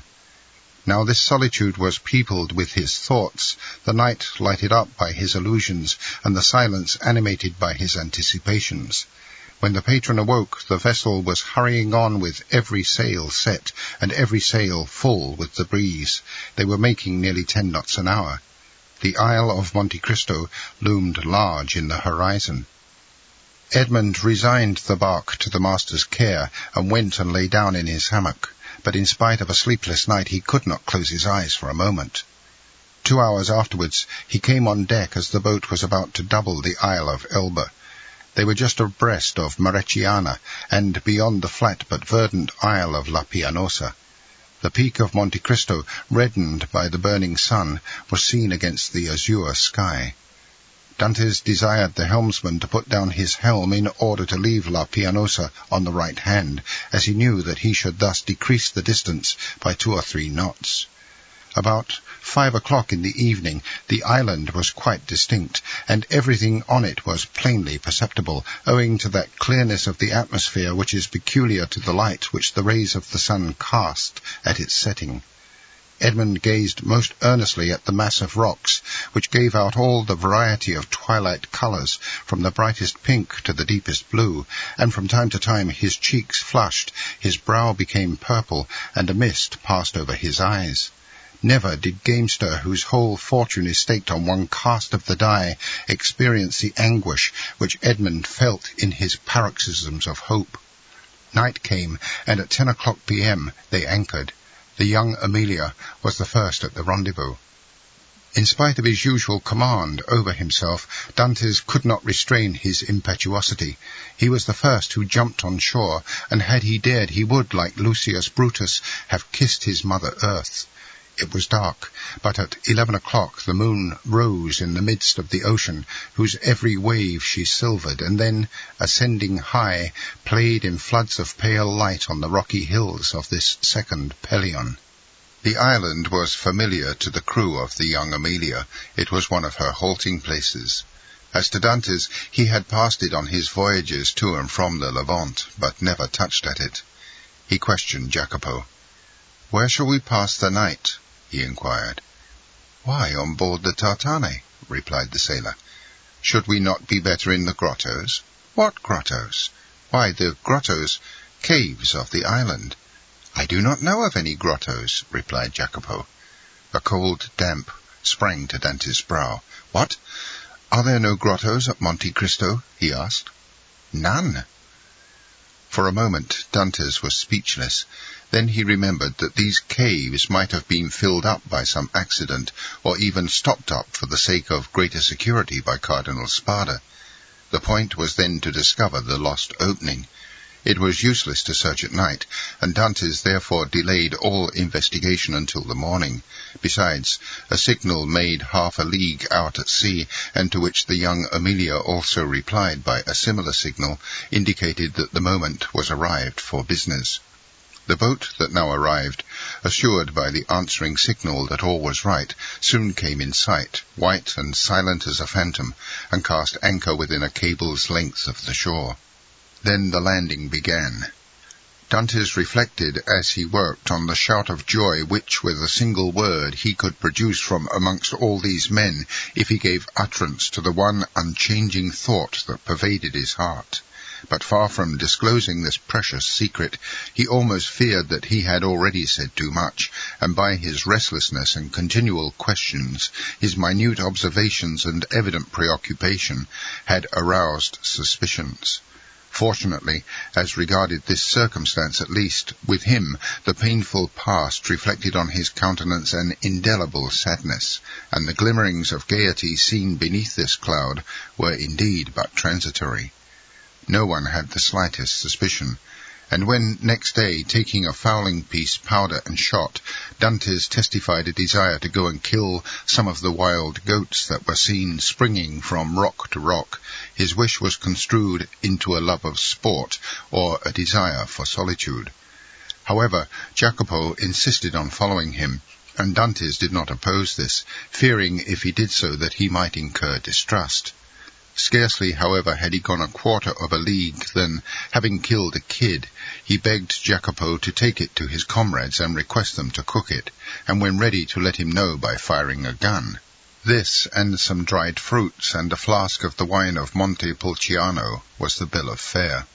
Now this solitude was peopled with his thoughts, the night lighted up by his illusions, and the silence animated by his anticipations. When the patron awoke, the vessel was hurrying on with every sail set, and every sail full with the breeze. They were making nearly ten knots an hour. The Isle of Monte Cristo loomed large in the horizon. Edmund resigned the bark to the master's care, and went and lay down in his hammock, but in spite of a sleepless night he could not close his eyes for a moment. Two hours afterwards he came on deck as the boat was about to double the Isle of Elba. They were just abreast of Marecciana, and beyond the flat but verdant isle of La Pianosa. The peak of Monte Cristo, reddened by the burning sun, was seen against the azure sky. Dantes desired the helmsman to put down his helm in order to leave La Pianosa on the right hand, as he knew that he should thus decrease the distance by two or three knots. About five o'clock in the evening the island was quite distinct, and everything on it was plainly perceptible, owing to that clearness of the atmosphere which is peculiar to the light which the rays of the sun cast at its setting. Edmund gazed most earnestly at the mass of rocks, which gave out all the variety of twilight colours, from the brightest pink to the deepest blue, and from time to time his cheeks flushed, his brow became purple, and a mist passed over his eyes. Never did gamester whose whole fortune is staked on one cast of the die experience the anguish which Edmund felt in his paroxysms of hope. Night came, and at ten o'clock p m they anchored. The young Amelia was the first at the rendezvous. In spite of his usual command over himself, Dantes could not restrain his impetuosity. He was the first who jumped on shore, and had he dared he would, like Lucius Brutus, have kissed his mother earth. It was dark, but at eleven o'clock the moon rose in the midst of the ocean, whose every wave she silvered, and then, ascending high, played in floods of pale light on the rocky hills of this second Pelion. The island was familiar to the crew of the young Amelia. It was one of her halting places. As to Dantes, he had passed it on his voyages to and from the Levant, but never touched at it. He questioned Jacopo. "Where shall we pass the night?" he inquired. "Why, on board the Tartane," replied the sailor. "Should we not be better in the grottos?" "What grottos?" "Why, the grottos, caves of the island." "I do not know of any grottos," replied Jacopo. A cold damp sprang to Dante's brow. "What? Are there no grottos at Monte Cristo?" he asked. "None." For a moment Dantes was speechless. Then he remembered that these caves might have been filled up by some accident, or even stopped up for the sake of greater security by Cardinal Spada. The point was then to discover the lost opening. It was useless to search at night, and Dantès therefore delayed all investigation until the morning. Besides, a signal made half a league out at sea, and to which the young Amelia also replied by a similar signal, indicated that the moment was arrived for business. The boat that now arrived, assured by the answering signal that all was right, soon came in sight, white and silent as a phantom, and cast anchor within a cable's length of the shore. Then the landing began. Dantès reflected as he worked on the shout of joy which, with a single word, he could produce from amongst all these men if he gave utterance to the one unchanging thought that pervaded his heart. But far from disclosing this precious secret, he almost feared that he had already said too much, and by his restlessness and continual questions, his minute observations and evident preoccupation, had aroused suspicions. Fortunately, as regarded this circumstance at least, with him the painful past reflected on his countenance an indelible sadness, and the glimmerings of gaiety seen beneath this cloud were indeed but transitory. No one had the slightest suspicion, and when next day, taking a fowling-piece, powder and shot, Dantès testified a desire to go and kill some of the wild goats that were seen springing from rock to rock, his wish was construed into a love of sport or a desire for solitude. However, Jacopo insisted on following him, and Dantès did not oppose this, fearing if he did so that he might incur distrust. Scarcely, however, had he gone a quarter of a league than, having killed a kid, he begged Jacopo to take it to his comrades and request them to cook it, and when ready to let him know by firing a gun. This, and some dried fruits, and a flask of the wine of Monte Pulciano, was the bill of fare.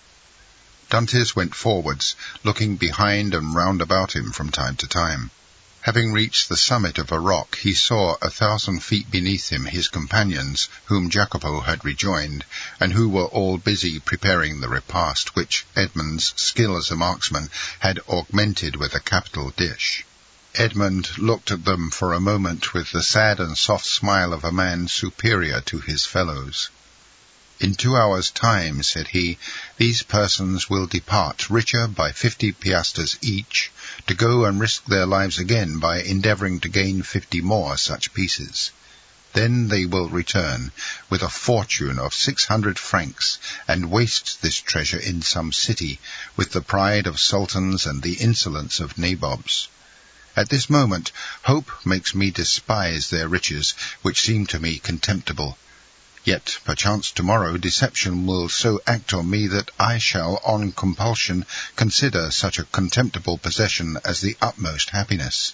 Dantès went forwards, looking behind and round about him from time to time. Having reached the summit of a rock, he saw a thousand feet beneath him his companions, whom Jacopo had rejoined, and who were all busy preparing the repast, which Edmund's skill as a marksman had augmented with a capital dish. Edmund looked at them for a moment with the sad and soft smile of a man superior to his fellows. "In two hours' time," said he, "these persons will depart richer by fifty piastres each, to go and risk their lives again by endeavouring to gain fifty more such pieces. Then they will return with a fortune of six hundred francs, and waste this treasure in some city, with the pride of sultans and the insolence of nabobs. At this moment hope makes me despise their riches, which seem to me contemptible. Yet, perchance tomorrow, deception will so act on me that I shall, on compulsion, consider such a contemptible possession as the utmost happiness."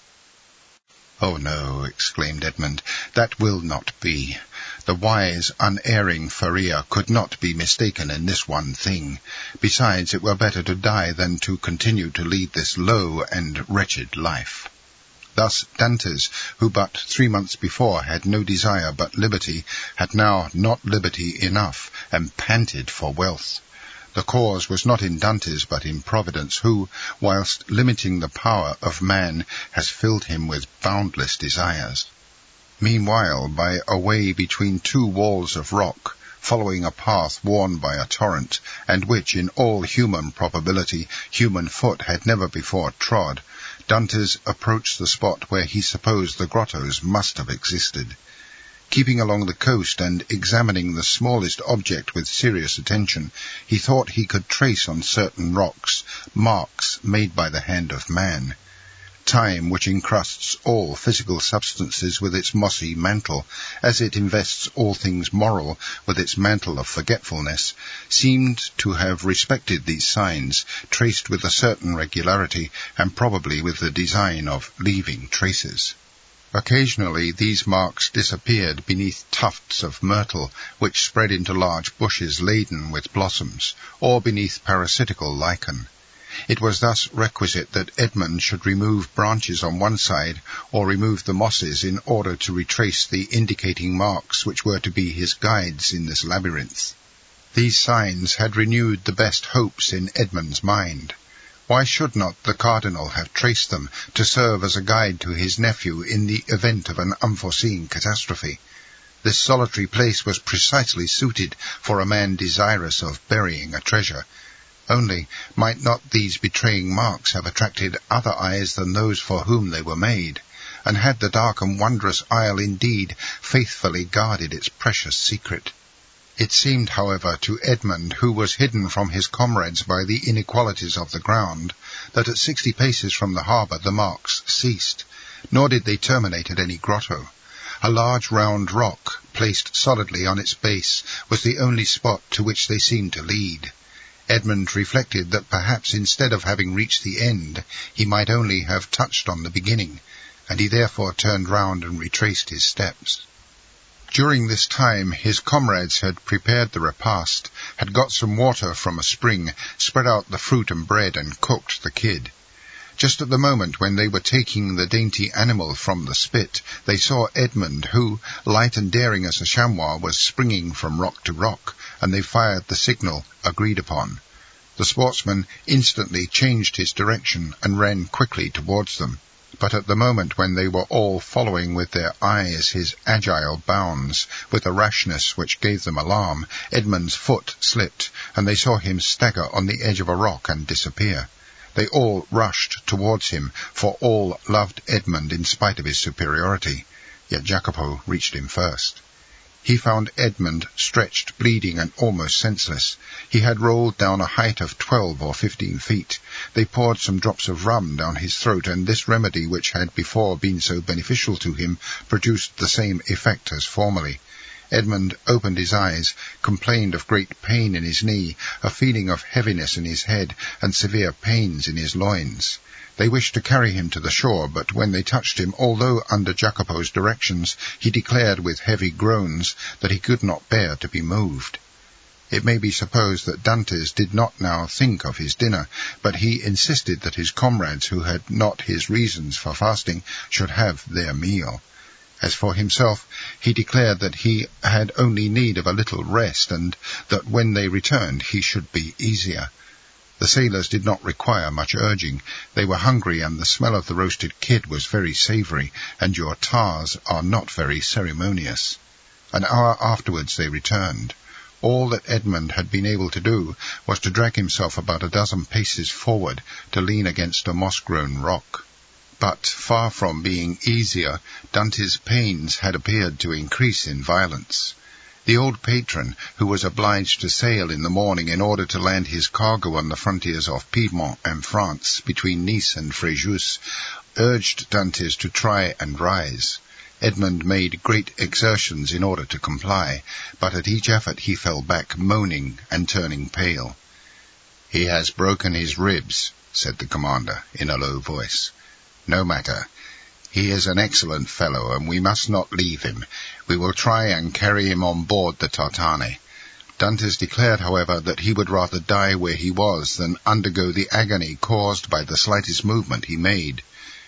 "Oh, no," exclaimed Edmund, "that will not be. The wise, unerring Faria could not be mistaken in this one thing. Besides, it were better to die than to continue to lead this low and wretched life." Thus Dantès, who but three months before had no desire but liberty, had now not liberty enough, and panted for wealth. The cause was not in Dantès but in Providence, who, whilst limiting the power of man, has filled him with boundless desires. Meanwhile, by a way between two walls of rock, following a path worn by a torrent, and which, in all human probability, human foot had never before trod, Dantès approached the spot where he supposed the grottos must have existed. Keeping along the coast and examining the smallest object with serious attention, he thought he could trace on certain rocks marks made by the hand of man. Time, which encrusts all physical substances with its mossy mantle, as it invests all things moral with its mantle of forgetfulness, seemed to have respected these signs, traced with a certain regularity, and probably with the design of leaving traces. Occasionally these marks disappeared beneath tufts of myrtle, which spread into large bushes laden with blossoms, or beneath parasitical lichen. It was thus requisite that Edmund should remove branches on one side, or remove the mosses, in order to retrace the indicating marks which were to be his guides in this labyrinth. These signs had renewed the best hopes in Edmund's mind. Why should not the cardinal have traced them to serve as a guide to his nephew in the event of an unforeseen catastrophe? This solitary place was precisely suited for a man desirous of burying a treasure. Only, might not these betraying marks have attracted other eyes than those for whom they were made? And had the dark and wondrous isle indeed faithfully guarded its precious secret? It seemed, however, to Edmund, who was hidden from his comrades by the inequalities of the ground, that at sixty paces from the harbour the marks ceased, nor did they terminate at any grotto. A large round rock, placed solidly on its base, was the only spot to which they seemed to lead. Edmund reflected that perhaps instead of having reached the end, he might only have touched on the beginning, and he therefore turned round and retraced his steps. During this time his comrades had prepared the repast, had got some water from a spring, spread out the fruit and bread, and cooked the kid. Just at the moment when they were taking the dainty animal from the spit, they saw Edmund, who, light and daring as a chamois, was springing from rock to rock, and they fired the signal agreed upon. The sportsman instantly changed his direction and ran quickly towards them. But at the moment when they were all following with their eyes his agile bounds, with a rashness which gave them alarm, Edmund's foot slipped, and they saw him stagger on the edge of a rock and disappear. They all rushed towards him, for all loved Edmund in spite of his superiority, yet Jacopo reached him first. He found Edmund stretched, bleeding, and almost senseless. He had rolled down a height of twelve or fifteen feet. They poured some drops of rum down his throat, and this remedy, which had before been so beneficial to him, produced the same effect as formerly. Edmund opened his eyes, complained of great pain in his knee, a feeling of heaviness in his head, and severe pains in his loins. They wished to carry him to the shore, but when they touched him, although under Jacopo's directions, he declared with heavy groans that he could not bear to be moved. It may be supposed that Dantès did not now think of his dinner, but he insisted that his comrades, who had not his reasons for fasting, should have their meal. As for himself, he declared that he had only need of a little rest, and that when they returned he should be easier. The sailors did not require much urging. They were hungry, and the smell of the roasted kid was very savoury, and your tars are not very ceremonious. An hour afterwards they returned. All that Edmund had been able to do was to drag himself about a dozen paces forward to lean against a moss-grown rock. But, far from being easier, Dante's pains had appeared to increase in violence. The old patron, who was obliged to sail in the morning in order to land his cargo on the frontiers of Piedmont and France, between Nice and Fréjus, urged Dantès to try and rise. Edmund made great exertions in order to comply, but at each effort he fell back, moaning and turning pale. "He has broken his ribs," said the commander in a low voice. "No matter. He is an excellent fellow, and we must not leave him. We will try and carry him on board the Tartane." Dantès declared, however, that he would rather die where he was than undergo the agony caused by the slightest movement he made.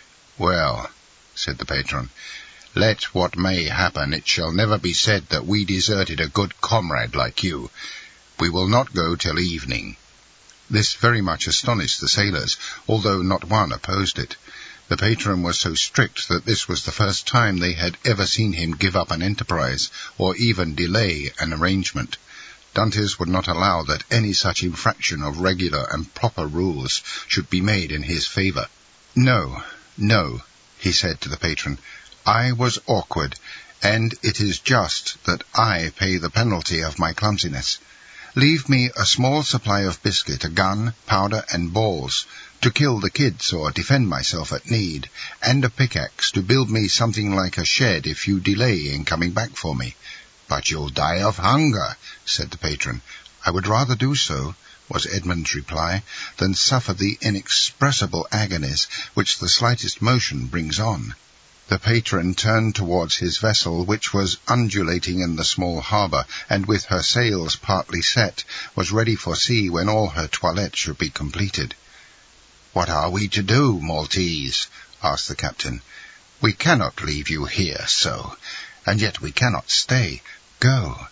"Well," said the patron, "let what may happen, it shall never be said that we deserted a good comrade like you. We will not go till evening." This very much astonished the sailors, although not one opposed it. The patron was so strict that this was the first time they had ever seen him give up an enterprise, or even delay an arrangement. Dantès would not allow that any such infraction of regular and proper rules should be made in his favour. "No, no," he said to the patron, "I was awkward, and it is just that I pay the penalty of my clumsiness. Leave me a small supply of biscuit, a gun, powder, and balls, to kill the kids or defend myself at need, and a pickaxe to build me something like a shed if you delay in coming back for me." "But you'll die of hunger," said the patron. "I would rather do so," was Edmund's reply, "than suffer the inexpressible agonies which the slightest motion brings on." The patron turned towards his vessel, which was undulating in the small harbour, and with her sails partly set, was ready for sea when all her toilette should be completed. "What are we to do, Maltese?" asked the captain. "We cannot leave you here so, and yet we cannot stay. Go,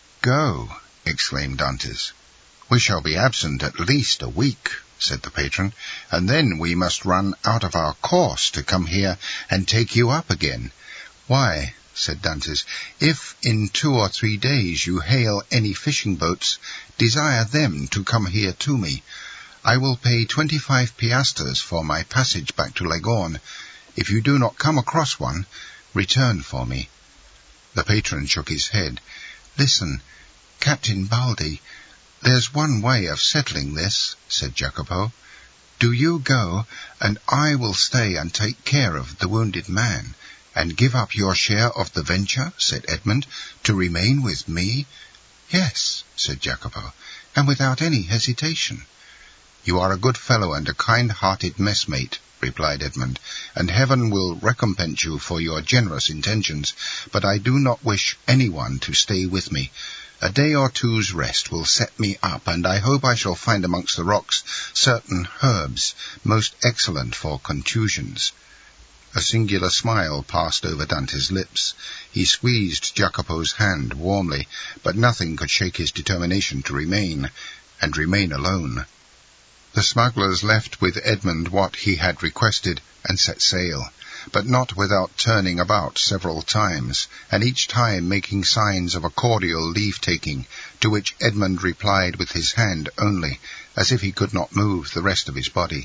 go," exclaimed Dantès. "We shall be absent at least a week," said the patron, "and then we must run out of our course to come here and take you up again. Why, said Dantes, if in two or three days you hail any fishing boats, desire them to come here to me. I will pay twenty-five piastres for my passage back to Leghorn. If you do not come across one, return for me." The patron shook his head. "Listen, Captain Baldi, there's one way of settling this," said Jacopo. "Do you go, and I will stay and take care of the wounded man." "And give up your share of the venture," said Edmund, "to remain with me?" "Yes," said Jacopo, "and without any hesitation." "You are a good fellow and a kind-hearted messmate," replied Edmund, "and heaven will recompense you for your generous intentions, but I do not wish anyone to stay with me. A day or two's rest will set me up, and I hope I shall find amongst the rocks certain herbs most excellent for contusions." A singular smile passed over Dante's lips. He squeezed Jacopo's hand warmly, but nothing could shake his determination to remain, and remain alone. The smugglers left with Edmund what he had requested, and set sail, but not without turning about several times, and each time making signs of a cordial leave-taking, to which Edmund replied with his hand only, as if he could not move the rest of his body.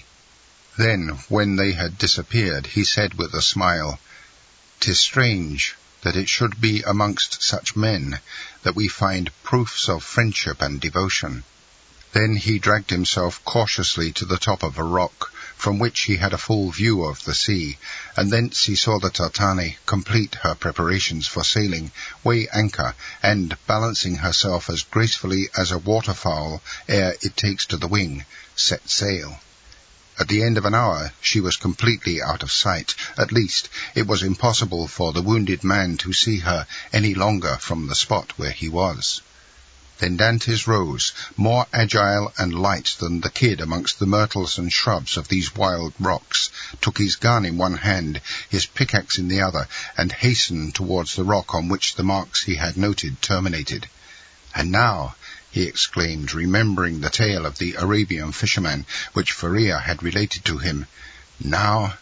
Then, when they had disappeared, he said with a smile, "'Tis strange that it should be amongst such men that we find proofs of friendship and devotion." Then he dragged himself cautiously to the top of a rock, from which he had a full view of the sea, and thence he saw the Tartane complete her preparations for sailing, weigh anchor, and, balancing herself as gracefully as a waterfowl ere it takes to the wing, set sail. At the end of an hour she was completely out of sight. At least, it was impossible for the wounded man to see her any longer from the spot where he was. Then Dantes rose, more agile and light than the kid amongst the myrtles and shrubs of these wild rocks, took his gun in one hand, his pickaxe in the other, and hastened towards the rock on which the marks he had noted terminated. "And now," he exclaimed, remembering the tale of the Arabian fisherman which Faria had related to him, "now,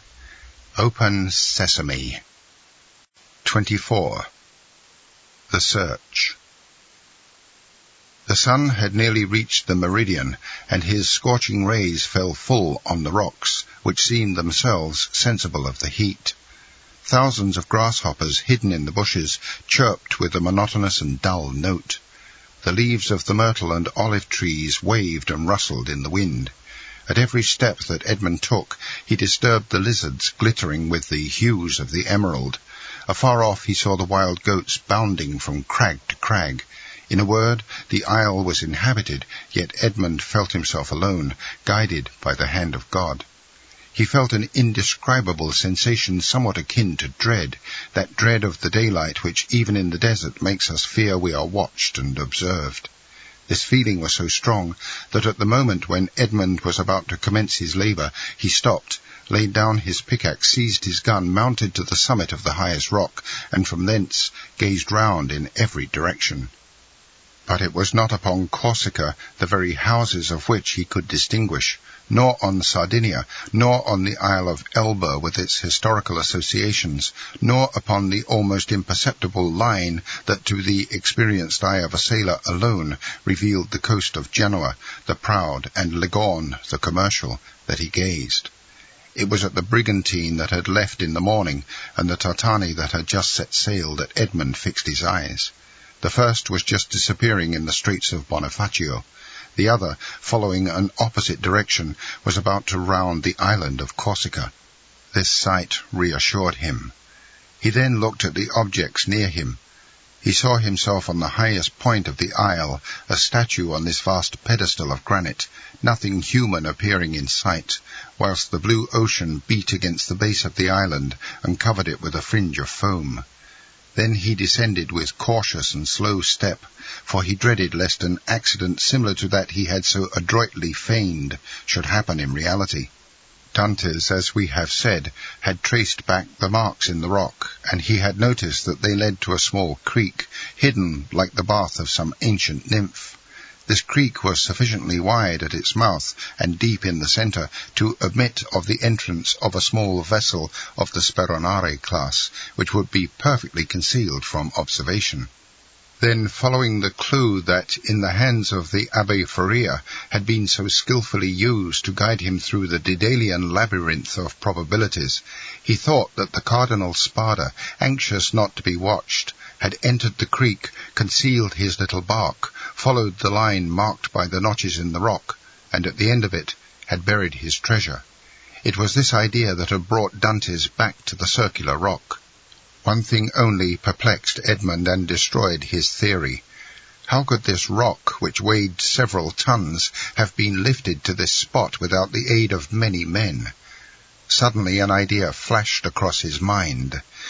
open sesame." twenty-four. The Search. The sun had nearly reached the meridian, and his scorching rays fell full on the rocks, which seemed themselves sensible of the heat. Thousands of grasshoppers hidden in the bushes chirped with a monotonous and dull note. The leaves of the myrtle and olive trees waved and rustled in the wind. At every step that Edmund took, he disturbed the lizards glittering with the hues of the emerald. Afar off he saw the wild goats bounding from crag to crag. In a word, the isle was inhabited, yet Edmund felt himself alone, guided by the hand of God. He felt an indescribable sensation somewhat akin to dread, that dread of the daylight which even in the desert makes us fear we are watched and observed. This feeling was so strong that at the moment when Edmund was about to commence his labour, he stopped, laid down his pickaxe, seized his gun, mounted to the summit of the highest rock, and from thence gazed round in every direction. But it was not upon Corsica, the very houses of which he could distinguish, nor on Sardinia, nor on the Isle of Elba with its historical associations, nor upon the almost imperceptible line that to the experienced eye of a sailor alone revealed the coast of Genoa, the proud, and Leghorn, the commercial, that he gazed. It was at the brigantine that had left in the morning, and the Tartane that had just set sail, that Edmund fixed his eyes. The first was just disappearing in the Straits of Bonifacio. The other, following an opposite direction, was about to round the island of Corsica. This sight reassured him. He then looked at the objects near him. He saw himself on the highest point of the isle, a statue on this vast pedestal of granite, nothing human appearing in sight, whilst the blue ocean beat against the base of the island and covered it with a fringe of foam. Then he descended with cautious and slow step, for he dreaded lest an accident similar to that he had so adroitly feigned should happen in reality. Dantes, as we have said, had traced back the marks in the rock, and he had noticed that they led to a small creek, hidden like the bath of some ancient nymph. This creek was sufficiently wide at its mouth and deep in the centre to admit of the entrance of a small vessel of the Speronare class, which would be perfectly concealed from observation. Then, following the clue that in the hands of the Abbé Faria had been so skilfully used to guide him through the Daedalian labyrinth of probabilities, he thought that the Cardinal Spada, anxious not to be watched, had entered the creek, concealed his little bark, followed the line marked by the notches in the rock, and at the end of it had buried his treasure. It was this idea that had brought Dantès back to the circular rock. One thing only perplexed Edmund and destroyed his theory. How could this rock, which weighed several tons, have been lifted to this spot without the aid of many men? Suddenly an idea flashed across his mind.